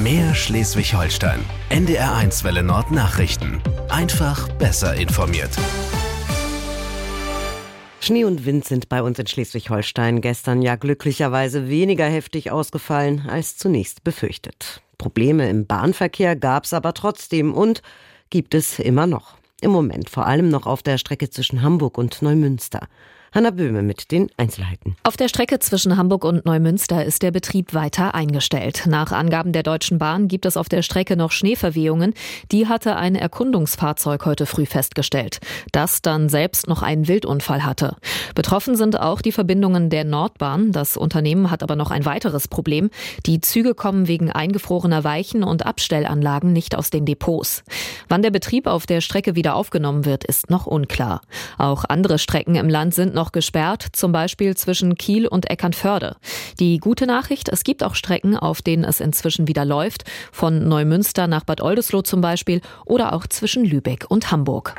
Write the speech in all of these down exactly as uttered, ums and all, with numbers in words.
Mehr Schleswig-Holstein. N D R eins Welle Nord Nachrichten. Einfach besser informiert. Schnee und Wind sind bei uns in Schleswig-Holstein gestern ja glücklicherweise weniger heftig ausgefallen als zunächst befürchtet. Probleme im Bahnverkehr gab es aber trotzdem und gibt es immer noch. Im Moment vor allem noch auf der Strecke zwischen Hamburg und Neumünster. Hanna Böhme mit den Einzelheiten. Auf der Strecke zwischen Hamburg und Neumünster ist der Betrieb weiter eingestellt. Nach Angaben der Deutschen Bahn gibt es auf der Strecke noch Schneeverwehungen. Die hatte ein Erkundungsfahrzeug heute früh festgestellt, das dann selbst noch einen Wildunfall hatte. Betroffen sind auch die Verbindungen der Nordbahn. Das Unternehmen hat aber noch ein weiteres Problem. Die Züge kommen wegen eingefrorener Weichen und Abstellanlagen nicht aus den Depots. Wann der Betrieb auf der Strecke wieder aufgenommen wird, ist noch unklar. Auch andere Strecken im Land sind noch noch gesperrt, zum Beispiel zwischen Kiel und Eckernförde. Die gute Nachricht, es gibt auch Strecken, auf denen es inzwischen wieder läuft, von Neumünster nach Bad Oldesloe zum Beispiel oder auch zwischen Lübeck und Hamburg.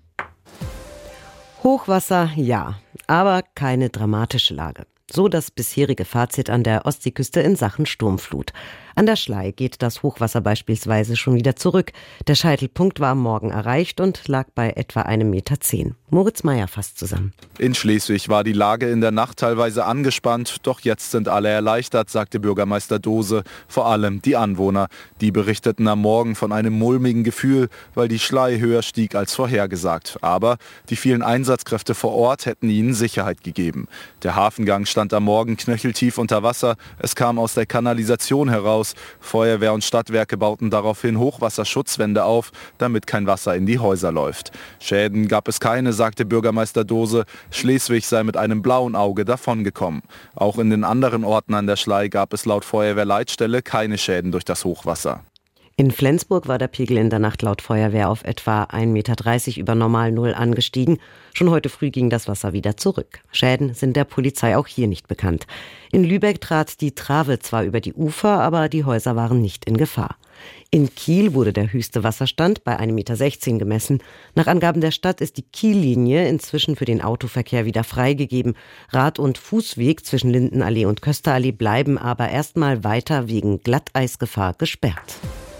Hochwasser, ja, aber keine dramatische Lage. So das bisherige Fazit an der Ostseeküste in Sachen Sturmflut. An der Schlei geht das Hochwasser beispielsweise schon wieder zurück. Der Scheitelpunkt war am Morgen erreicht und lag bei etwa einem Meter zehn. Moritz Meyer fasst zusammen. In Schleswig war die Lage in der Nacht teilweise angespannt, doch jetzt sind alle erleichtert, sagte Bürgermeister Dose. Vor allem die Anwohner. Die berichteten am Morgen von einem mulmigen Gefühl, weil die Schlei höher stieg als vorhergesagt. Aber die vielen Einsatzkräfte vor Ort hätten ihnen Sicherheit gegeben. Der Hafengang stand am Morgen knöcheltief unter Wasser. Es kam aus der Kanalisation heraus. Feuerwehr und Stadtwerke bauten daraufhin Hochwasserschutzwände auf, damit kein Wasser in die Häuser läuft. Schäden gab es keine, sagte Bürgermeister Dose. Schleswig sei mit einem blauen Auge davongekommen. Auch in den anderen Orten an der Schlei gab es laut Feuerwehrleitstelle keine Schäden durch das Hochwasser. In Flensburg war der Pegel in der Nacht laut Feuerwehr auf etwa ein Meter dreißig über normal Null angestiegen. Schon heute früh ging das Wasser wieder zurück. Schäden sind der Polizei auch hier nicht bekannt. In Lübeck trat die Trave zwar über die Ufer, aber die Häuser waren nicht in Gefahr. In Kiel wurde der höchste Wasserstand bei einem Meter sechzehn gemessen. Nach Angaben der Stadt ist die Kiellinie inzwischen für den Autoverkehr wieder freigegeben. Rad- und Fußweg zwischen Lindenallee und Kösterallee bleiben aber erstmal weiter wegen Glatteisgefahr gesperrt.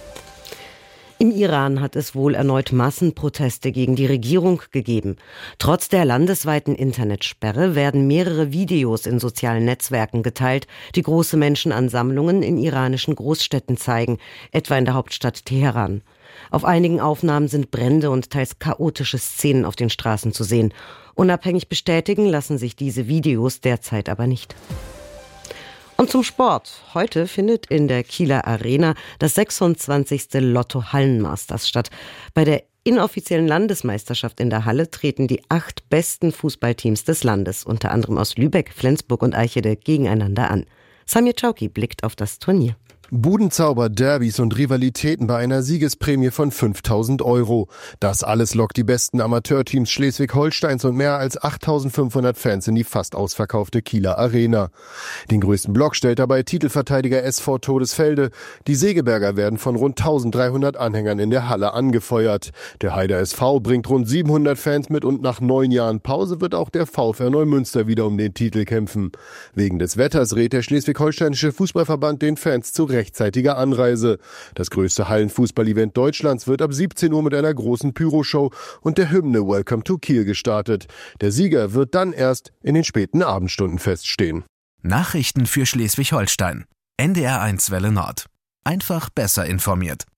Im Iran hat es wohl erneut Massenproteste gegen die Regierung gegeben. Trotz der landesweiten Internetsperre werden mehrere Videos in sozialen Netzwerken geteilt, die große Menschenansammlungen in iranischen Großstädten zeigen, etwa in der Hauptstadt Teheran. Auf einigen Aufnahmen sind Brände und teils chaotische Szenen auf den Straßen zu sehen. Unabhängig bestätigen lassen sich diese Videos derzeit aber nicht. Und zum Sport. Heute findet in der Kieler Arena das sechsundzwanzigste Lotto-Hallenmasters statt. Bei der inoffiziellen Landesmeisterschaft in der Halle treten die acht besten Fußballteams des Landes, unter anderem aus Lübeck, Flensburg und Eichede, gegeneinander an. Samir Czauki blickt auf das Turnier. Budenzauber, Derbys und Rivalitäten bei einer Siegesprämie von fünftausend Euro. Das alles lockt die besten Amateurteams Schleswig-Holsteins und mehr als achttausendfünfhundert Fans in die fast ausverkaufte Kieler Arena. Den größten Block stellt dabei Titelverteidiger S V Todesfelde. Die Segeberger werden von rund eintausenddreihundert Anhängern in der Halle angefeuert. Der Heider S V bringt rund siebenhundert Fans mit und nach neun Jahren Pause wird auch der VfR Neumünster wieder um den Titel kämpfen. Wegen des Wetters rät der Schleswig-Holsteinische Fußballverband den Fans zu rechtzeitiger Anreise. Das größte Hallenfußball-Event Deutschlands wird ab siebzehn Uhr mit einer großen Pyroshow und der Hymne Welcome to Kiel gestartet. Der Sieger wird dann erst in den späten Abendstunden feststehen. Nachrichten für Schleswig-Holstein. N D R eins Welle Nord. Einfach besser informiert.